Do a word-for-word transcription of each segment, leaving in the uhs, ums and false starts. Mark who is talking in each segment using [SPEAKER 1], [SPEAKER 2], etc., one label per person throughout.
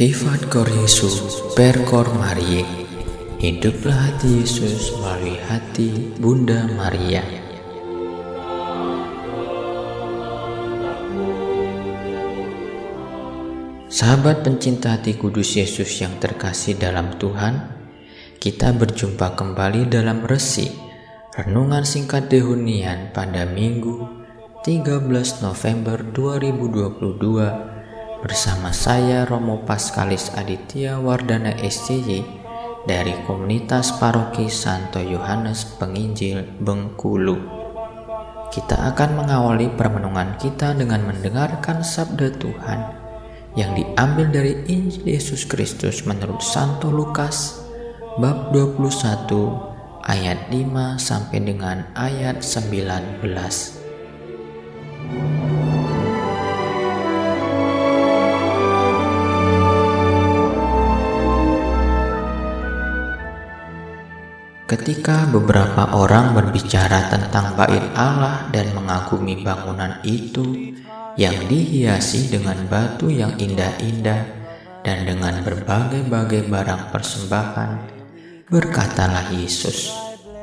[SPEAKER 1] Vivat Cor Jesu per Cor Mariae. Hiduplah hati Yesus melalui hati Bunda Maria. Sahabat pencinta hati kudus Yesus yang terkasih dalam Tuhan, kita berjumpa kembali dalam resi renungan singkat dehunian pada Minggu tiga belas November dua ribu dua puluh dua bersama saya Romo Paskalis Aditya Wardana S C Y dari komunitas paroki Santo Yohanes Penginjil Bengkulu. Kita akan mengawali permenungan kita dengan mendengarkan sabda Tuhan yang diambil dari Injil Yesus Kristus menurut Santo Lukas bab dua puluh satu ayat lima sampai dengan ayat sembilan belas. Ketika beberapa orang berbicara tentang bait Allah dan mengagumi bangunan itu yang dihiasi dengan batu yang indah-indah dan dengan berbagai-bagai barang persembahan, berkatalah Yesus,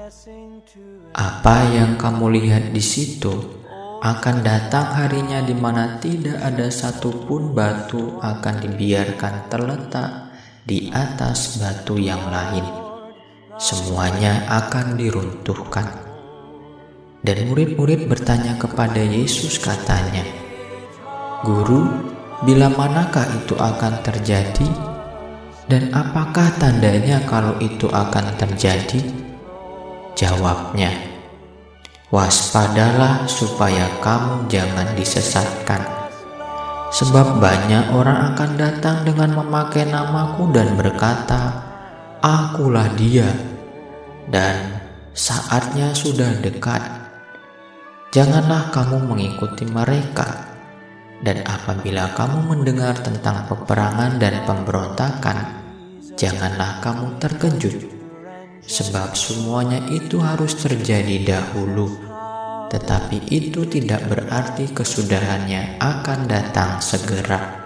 [SPEAKER 1] "Apa yang kamu lihat di situ akan datang harinya di mana tidak ada satupun batu akan dibiarkan terletak di atas batu yang lain. Semuanya akan diruntuhkan." Dan murid-murid bertanya kepada Yesus, katanya, "Guru, bila manakah itu akan terjadi? Dan apakah tandanya kalau itu akan terjadi?" Jawabnya, "Waspadalah supaya kamu jangan disesatkan. Sebab banyak orang akan datang dengan memakai namaku dan berkata, 'Akulah Dia,' dan saatnya sudah dekat. Janganlah kamu mengikuti mereka. Dan apabila kamu mendengar tentang peperangan dan pemberontakan, janganlah kamu terkejut, sebab semuanya itu harus terjadi dahulu, tetapi itu tidak berarti kesudahannya akan datang segera."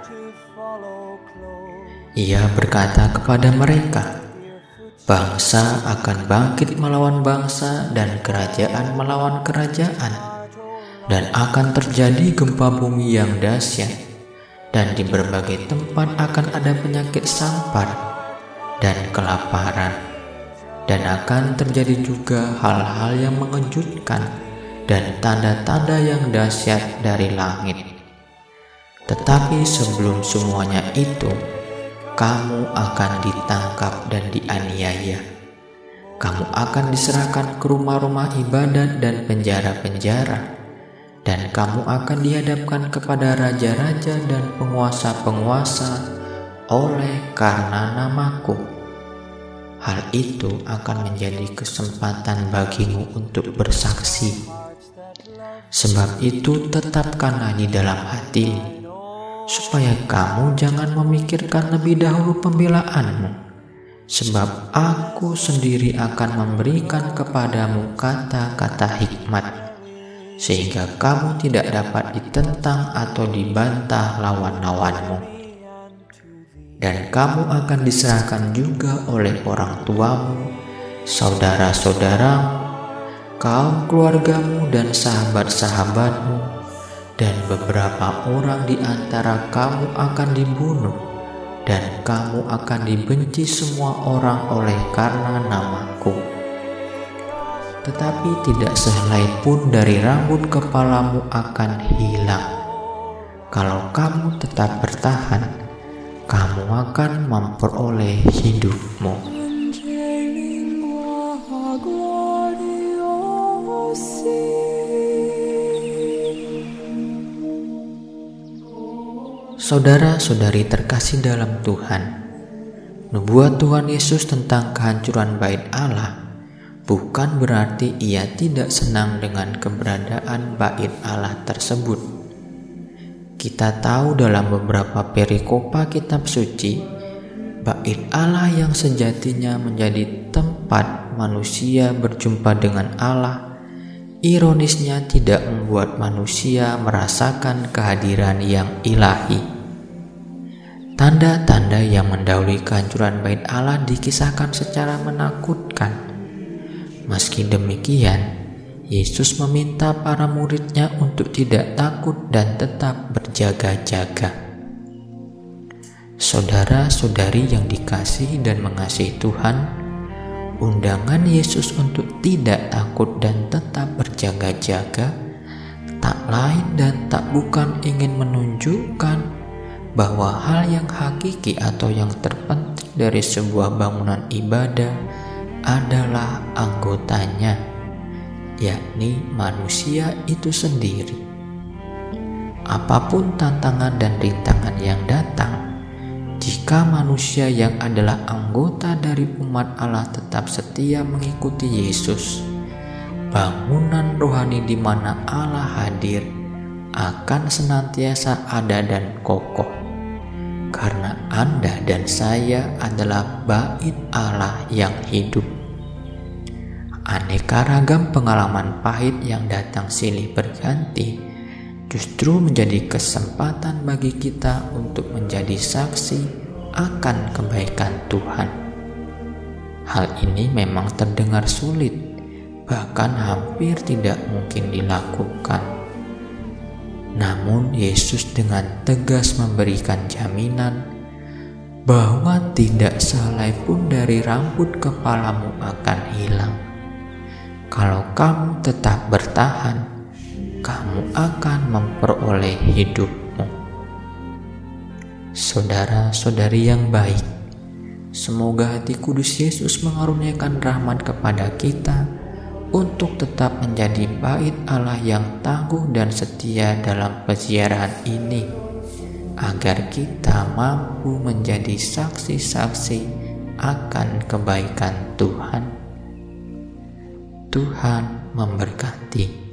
[SPEAKER 1] Ia berkata kepada mereka, "Bangsa akan bangkit melawan bangsa dan kerajaan melawan kerajaan, dan akan terjadi gempa bumi yang dahsyat, dan di berbagai tempat akan ada penyakit sampar dan kelaparan, dan akan terjadi juga hal-hal yang mengejutkan dan tanda-tanda yang dahsyat dari langit. Tetapi sebelum semuanya itu, kamu akan ditangkap dan dianiaya. Kamu akan diserahkan ke rumah-rumah ibadat dan penjara-penjara, dan kamu akan dihadapkan kepada raja-raja dan penguasa-penguasa oleh karena namaku. Hal itu akan menjadi kesempatan bagimu untuk bersaksi. Sebab itu tetapkanlah di dalam hatimu, supaya kamu jangan memikirkan lebih dahulu pembelaanmu, sebab aku sendiri akan memberikan kepadamu kata-kata hikmat, sehingga kamu tidak dapat ditentang atau dibantah lawan-lawanmu. Dan kamu akan diserahkan juga oleh orang tuamu, saudara-saudaramu, kaum keluargamu dan sahabat-sahabatmu, dan beberapa orang di antara kamu akan dibunuh, dan kamu akan dibenci semua orang oleh karena namaku. Tetapi tidak sehelai pun dari rambut kepalamu akan hilang. Kalau kamu tetap bertahan, kamu akan memperoleh hidupmu." Saudara-saudari terkasih dalam Tuhan, nubuat Tuhan Yesus tentang kehancuran bait Allah bukan berarti ia tidak senang dengan keberadaan bait Allah tersebut. Kita tahu dalam beberapa perikopa kitab suci, bait Allah yang sejatinya menjadi tempat manusia berjumpa dengan Allah, ironisnya tidak membuat manusia merasakan kehadiran yang ilahi. Tanda-tanda yang mendahului kehancuran bait Allah dikisahkan secara menakutkan. Meski demikian, Yesus meminta para murid-Nya untuk tidak takut dan tetap berjaga-jaga. Saudara-saudari yang dikasihi dan mengasihi Tuhan, undangan Yesus untuk tidak takut dan tetap berjaga-jaga tak lain dan tak bukan ingin menunjukkan bahwa hal yang hakiki atau yang terpenting dari sebuah bangunan ibadah adalah anggotanya, yakni manusia itu sendiri. Apapun tantangan dan rintangan yang datang, jika manusia yang adalah anggota dari umat Allah tetap setia mengikuti Yesus, bangunan rohani di mana Allah hadir akan senantiasa ada dan kokoh. Karena Anda dan saya adalah bait Allah yang hidup. Aneka ragam pengalaman pahit yang datang silih berganti justru menjadi kesempatan bagi kita untuk menjadi saksi akan kebaikan Tuhan. Hal ini memang terdengar sulit, bahkan hampir tidak mungkin dilakukan. Namun Yesus dengan tegas memberikan jaminan bahwa tidak sehelai pun dari rambut kepalamu akan hilang. Kalau kamu tetap bertahan, kamu akan memperoleh hidupmu. Saudara-saudari yang baik, semoga hati kudus Yesus mengaruniakan rahmat kepada kita untuk tetap menjadi bait Allah yang tangguh dan setia dalam peziarahan ini, agar kita mampu menjadi saksi-saksi akan kebaikan Tuhan. Tuhan memberkati.